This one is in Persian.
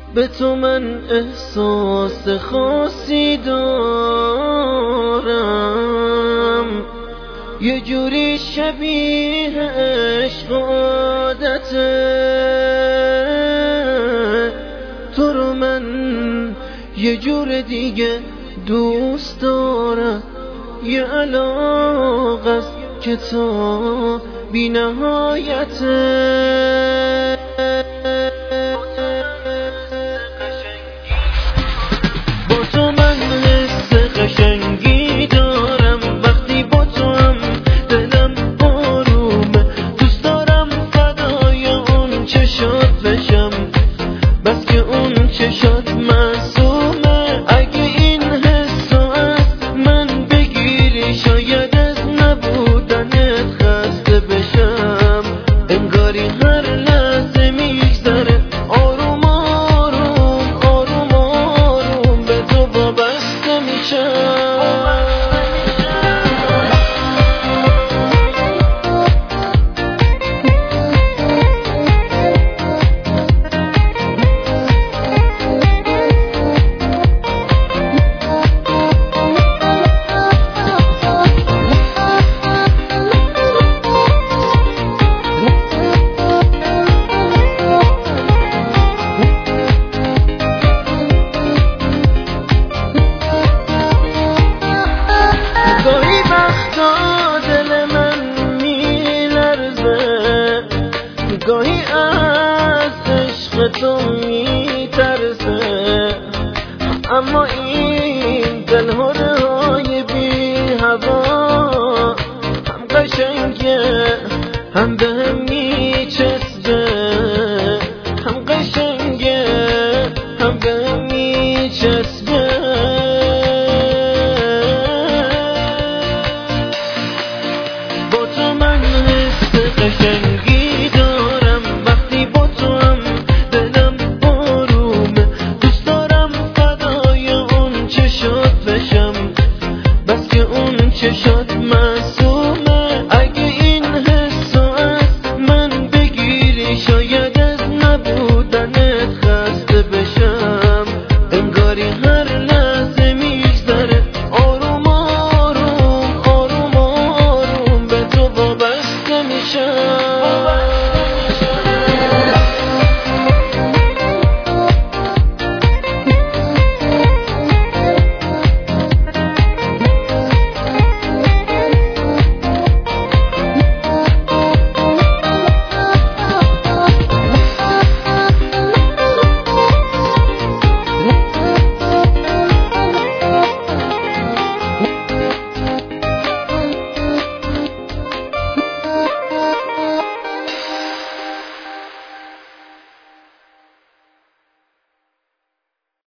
به تو من احساس خاصی دارم، یه جوری شبیه عشق و عادته. تو رو من یه جور دیگه دوست دارم، یه علاقه است که تا بی نهایته. با تو من حس قشنگی دارم، وقتی با تو هم دلم آرومه. دوست دارم فدای اون چشات بشم، بس که اون چشات معصومه. اگه این حسو از من بگیری شاید از نبودنت خسته بشم. انگاری هر لحظه میگذره آروم آروم آروم آروم به تو وابسته میشم. گاهی وقتا دل من میلرزه، گاهی از عشق تو میترسه، اما این دلهره های بی هوا هم قشنگه هم بهم میچسبه.